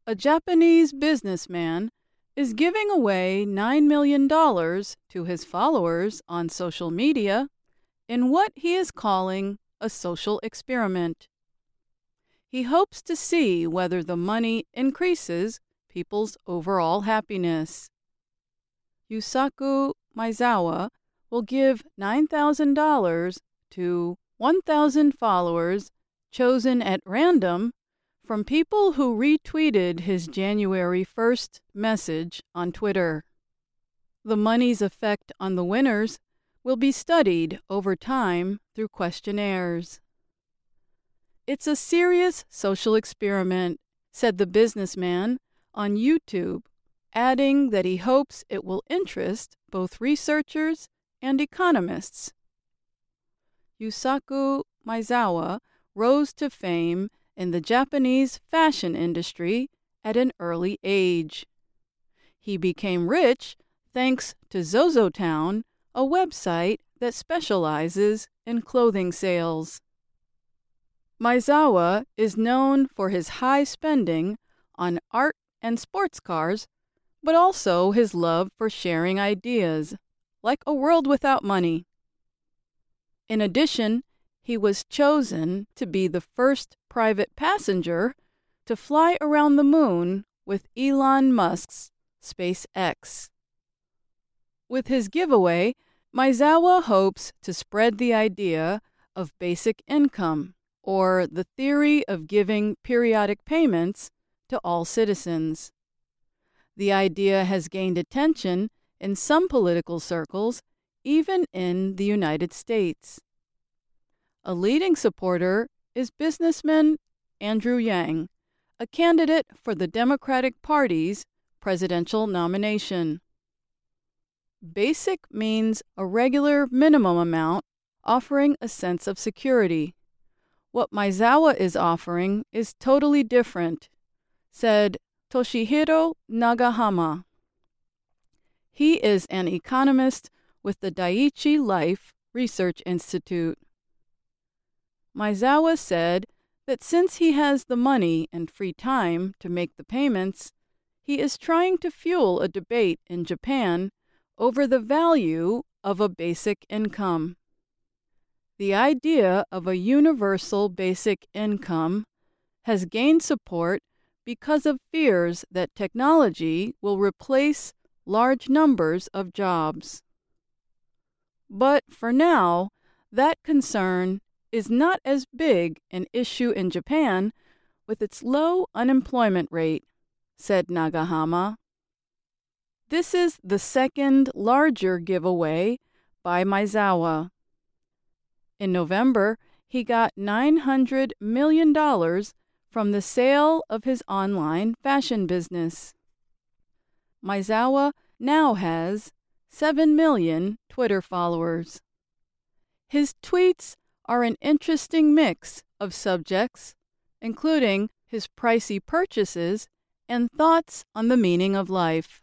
A Japanese businessman is giving away $9 million to his followers on social media in what he is calling a social experiment. He hopes to see whether the money increases people's overall happiness. Yusaku Maezawa will give $9,000 to 1,000 followers chosen at random from people who retweeted his January 1st message on Twitter. The money's effect on the winners will be studied over time through questionnaires. "It's a serious social experiment," said the businessman on YouTube, adding that he hopes it will interest both researchers and economists. Yusaku Maezawa rose to fame in the Japanese fashion industry at an early age. He became rich thanks to ZozoTown, a website that specializes in clothing sales. Maezawa is known for his high spending on art and sports cars, but also his love for sharing ideas, like A World Without Money. In addition, he was chosen to be the first private passenger to fly around the moon with Elon Musk's SpaceX. With his giveaway, Maezawa hopes to spread the idea of basic income, or the theory of giving periodic payments to all citizens. The idea has gained attention in some political circles, even in the United States. A leading supporter is businessman Andrew Yang, a candidate for the Democratic Party's presidential nomination. Basic means a regular minimum amount offering a sense of security. What Maezawa is offering is totally different, said Toshihiro Nagahama. He is an economist with the Daiichi Life Research Institute. Maezawa said that since he has the money and free time to make the payments, he is trying to fuel a debate in Japan over the value of a basic income. The idea of a universal basic income has gained support because of fears that technology will replace large numbers of jobs. But for now, that concern is not as big an issue in Japan with its low unemployment rate, said Nagahama. This is the second larger giveaway by Maezawa. In November, he got $900 million from the sale of his online fashion business. Maezawa now has 7 million Twitter followers. His tweets are an interesting mix of subjects, including his pricey purchases and thoughts on the meaning of life.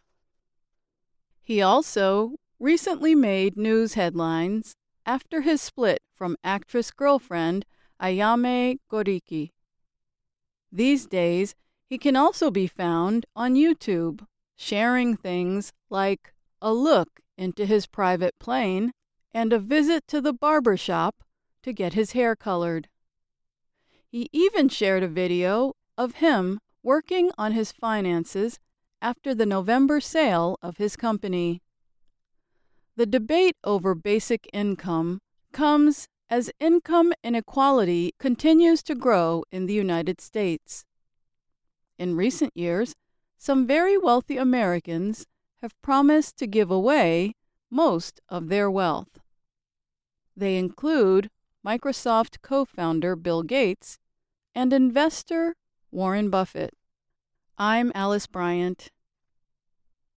He also recently made news headlines after his split from actress-girlfriend Ayame Goriki. These days, he can also be found on YouTube, sharing things like a look into his private plane and a visit to the barber shop to get his hair colored. He even shared a video of him working on his finances after the November sale of his company. The debate over basic income comes as income inequality continues to grow in the United States. In recent years, some very wealthy Americans have promised to give away most of their wealth. They include Microsoft co-founder Bill Gates and investor Warren Buffett. I'm Alice Bryant.